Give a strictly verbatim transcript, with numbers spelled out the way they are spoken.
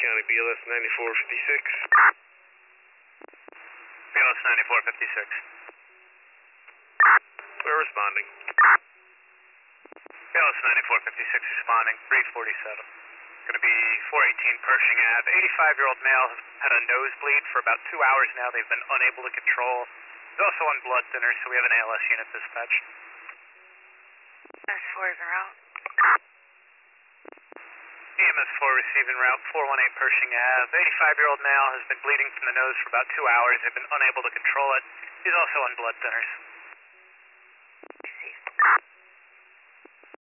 County, B L S ninety-four fifty-six. B L S ninety-four fifty-six. We're responding. B L S ninety-four fifty-six responding, three forty-seven. Going to be four eighteen Pershing Ave. eighty-five-year-old male has had a nosebleed for about two hours now. They've been unable to control. He's also on blood thinners, so we have an A L S unit dispatched. S four is en route. E M S four receiving route four one eight Pershing Ave. eighty-five-year-old male has been bleeding from the nose for about two hours. They've been unable to control it. He's also on blood thinners.